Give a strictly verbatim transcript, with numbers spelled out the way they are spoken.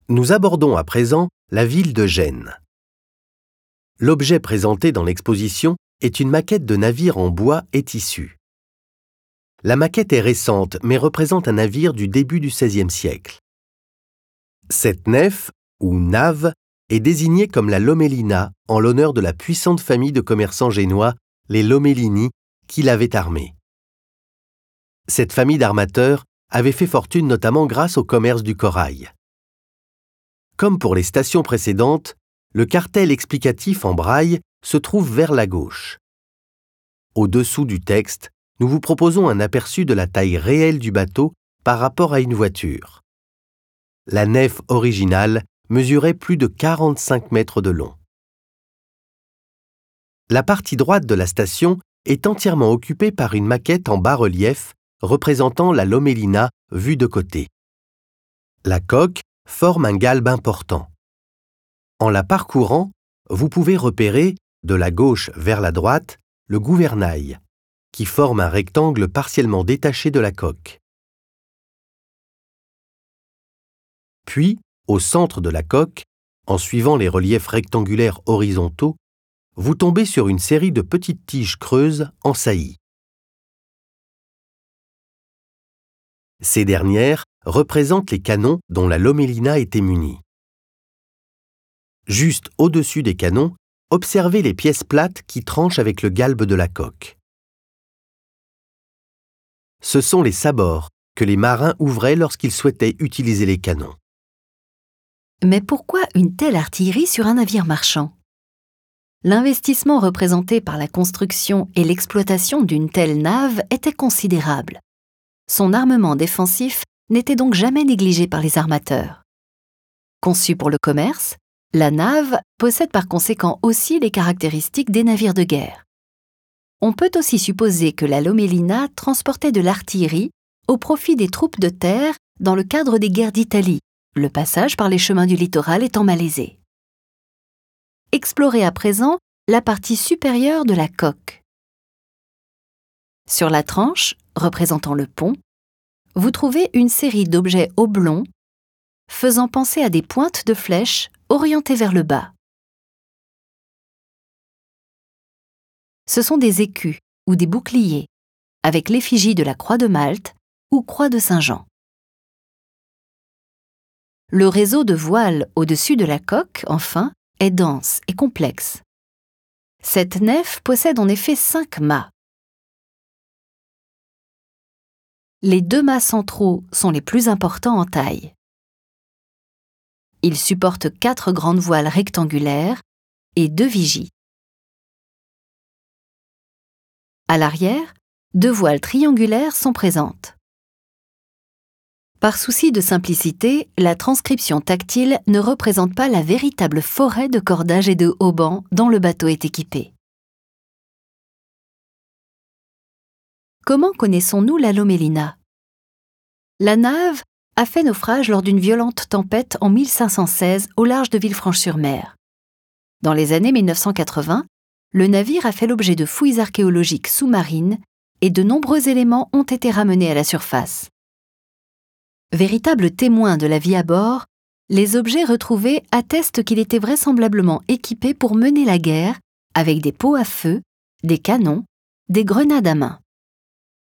Nous abordons à présent la ville de Gênes. L'objet présenté dans l'exposition est une maquette de navire en bois et tissu. La maquette est récente, mais représente un navire du début du seizième siècle. Cette nef, ou nave, est désignée comme la Lomellina en l'honneur de la puissante famille de commerçants génois, les Lomellini, qui l'avaient armée. Cette famille d'armateurs avait fait fortune notamment grâce au commerce du corail. Comme pour les stations précédentes, le cartel explicatif en braille se trouve vers la gauche. Au-dessous du texte, nous vous proposons un aperçu de la taille réelle du bateau par rapport à une voiture. La nef originale mesurait plus de quarante-cinq mètres de long. La partie droite de la station est entièrement occupée par une maquette en bas-relief représentant la Lomellina vue de côté. La coque forme un galbe important. En la parcourant, vous pouvez repérer, de la gauche vers la droite, le gouvernail, qui forme un rectangle partiellement détaché de la coque. Puis, au centre de la coque, en suivant les reliefs rectangulaires horizontaux, vous tombez sur une série de petites tiges creuses en saillie. Ces dernières représentent les canons dont la Lomellina était munie. Juste au-dessus des canons, observez les pièces plates qui tranchent avec le galbe de la coque. Ce sont les sabords que les marins ouvraient lorsqu'ils souhaitaient utiliser les canons. Mais pourquoi une telle artillerie sur un navire marchand? L'investissement représenté par la construction et l'exploitation d'une telle nave était considérable. Son armement défensif n'était donc jamais négligé par les armateurs. Conçue pour le commerce, la nave possède par conséquent aussi les caractéristiques des navires de guerre. On peut aussi supposer que la Lomellina transportait de l'artillerie au profit des troupes de terre dans le cadre des guerres d'Italie, le passage par les chemins du littoral étant malaisé. Explorez à présent la partie supérieure de la coque. Sur la tranche, représentant le pont, vous trouvez une série d'objets oblongs faisant penser à des pointes de flèches orientées vers le bas. Ce sont des écus ou des boucliers avec l'effigie de la croix de Malte ou croix de Saint-Jean. Le réseau de voiles au-dessus de la coque, enfin, est dense et complexe. Cette nef possède en effet cinq mâts. Les deux mâts centraux sont les plus importants en taille. Ils supportent quatre grandes voiles rectangulaires et deux vigies. À l'arrière, deux voiles triangulaires sont présentes. Par souci de simplicité, la transcription tactile ne représente pas la véritable forêt de cordages et de haubans dont le bateau est équipé. Comment connaissons-nous la Lomellina? La nave a fait naufrage lors d'une violente tempête en mille cinq cent seize au large de Villefranche-sur-Mer. Dans les années mille neuf cent quatre-vingts, le navire a fait l'objet de fouilles archéologiques sous-marines et de nombreux éléments ont été ramenés à la surface. Véritables témoins de la vie à bord, les objets retrouvés attestent qu'il était vraisemblablement équipé pour mener la guerre avec des pots à feu, des canons, des grenades à main.